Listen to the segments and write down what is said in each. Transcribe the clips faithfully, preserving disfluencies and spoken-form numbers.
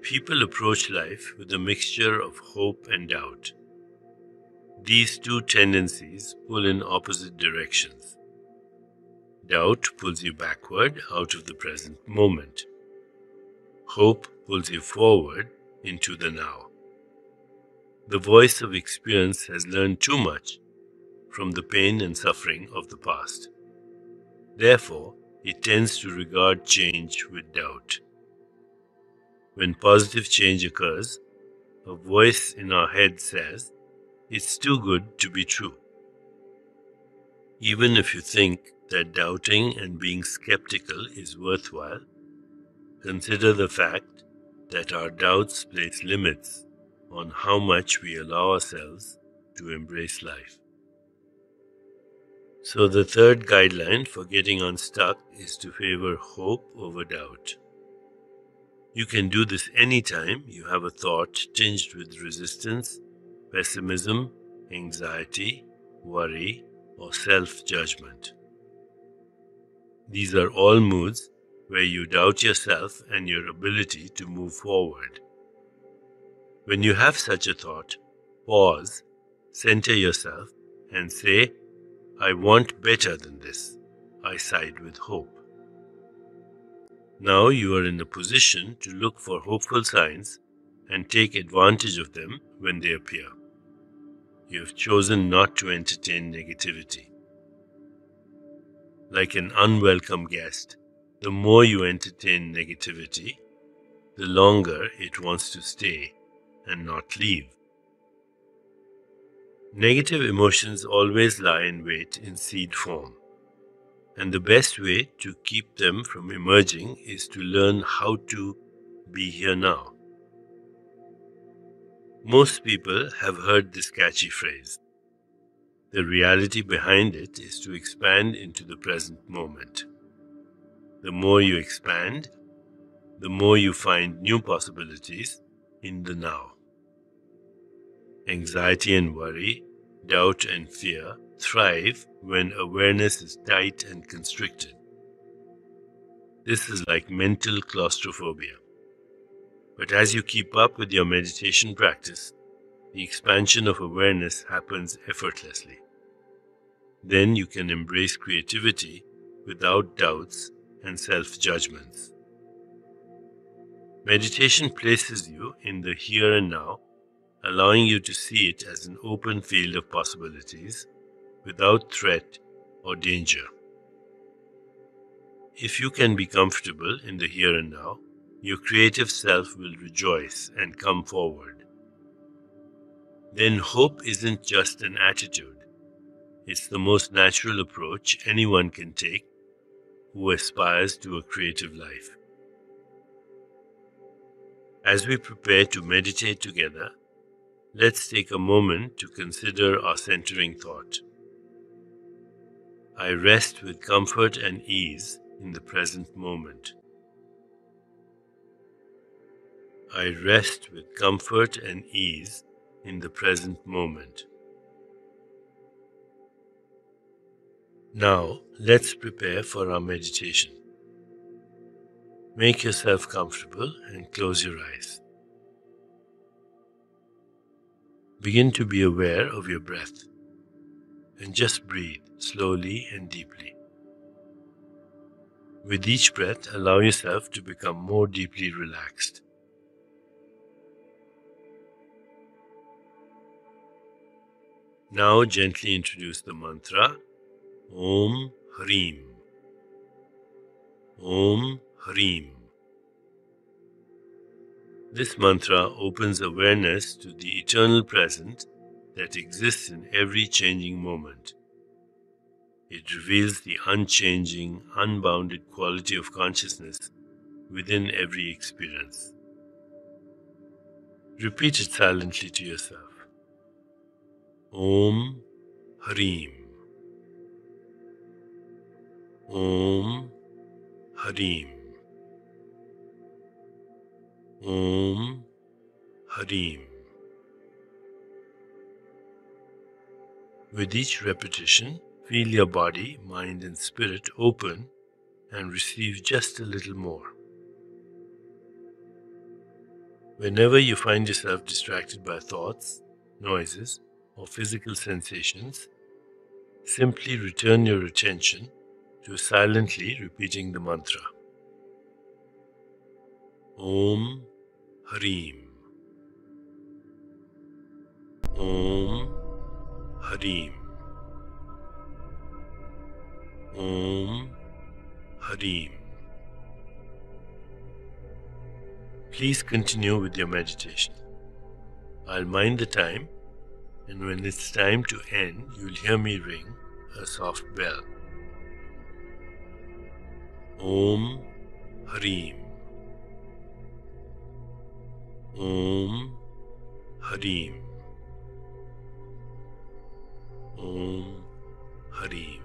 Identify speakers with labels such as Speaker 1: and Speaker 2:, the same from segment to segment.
Speaker 1: People approach life with a mixture of hope and doubt. These two tendencies pull in opposite directions. Doubt pulls you backward out of the present moment. Hope pulls you forward into the now. The voice of experience has learned too much from the pain and suffering of the past. Therefore, it tends to regard change with doubt. When positive change occurs, a voice in our head says, "It's too good to be true." Even if you think that doubting and being skeptical is worthwhile, consider the fact that our doubts place limits on how much we allow ourselves to embrace life. So the third guideline for getting unstuck is to favor hope over doubt. You can do this anytime you have a thought tinged with resistance, pessimism, anxiety, worry, or self-judgment. These are all moods where you doubt yourself and your ability to move forward. When you have such a thought, pause, center yourself, and say, "I want better than this. I side with hope." Now you are in a position to look for hopeful signs and take advantage of them when they appear. You have chosen not to entertain negativity. Like an unwelcome guest, the more you entertain negativity, the longer it wants to stay and not leave. Negative emotions always lie in wait in seed form, and the best way to keep them from emerging is to learn how to be here now. Most people have heard this catchy phrase. The reality behind it is to expand into the present moment. The more you expand, the more you find new possibilities in the now. Anxiety and worry, doubt and fear thrive when awareness is tight and constricted. This is like mental claustrophobia. But as you keep up with your meditation practice, the expansion of awareness happens effortlessly. Then you can embrace creativity without doubts and self-judgments. Meditation places you in the here and now, allowing you to see it as an open field of possibilities without threat or danger. If you can be comfortable in the here and now, your creative self will rejoice and come forward. Then hope isn't just an attitude. It's the most natural approach anyone can take who aspires to a creative life. As we prepare to meditate together, let's take a moment to consider our centering thought. I rest with comfort and ease in the present moment. I rest with comfort and ease in the present moment. Now, let's prepare for our meditation. Make yourself comfortable and close your eyes. Begin to be aware of your breath and just breathe slowly and deeply. With each breath, allow yourself to become more deeply relaxed. Now gently introduce the mantra Om Hreem. Om Hreem. This mantra opens awareness to the eternal present that exists in every changing moment. It reveals the unchanging, unbounded quality of consciousness within every experience. Repeat it silently to yourself. Om Hreem. Om Hreem. Om Hreem. With each repetition, feel your body, mind and spirit open and receive just a little more. Whenever you find yourself distracted by thoughts, noises, or physical sensations, simply return your attention to silently repeating the mantra Om Harim. Om Harim. Om Harim. Please continue with your meditation. I'll mind the time, and when it's time to end, you'll hear me ring a soft bell. Om Harim. Om Harim. Om Harim.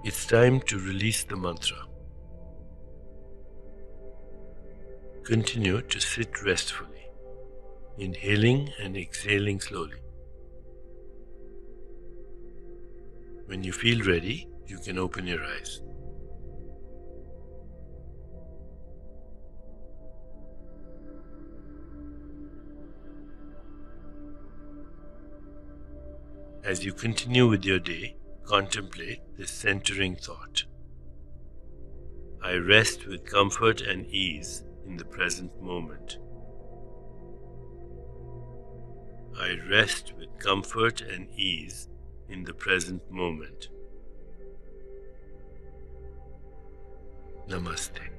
Speaker 1: It's time to release the mantra. Continue to sit restfully, inhaling and exhaling slowly. When you feel ready, you can open your eyes. As you continue with your day, contemplate this centering thought. I rest with comfort and ease in the present moment. I rest with comfort and ease in the present moment. Namaste.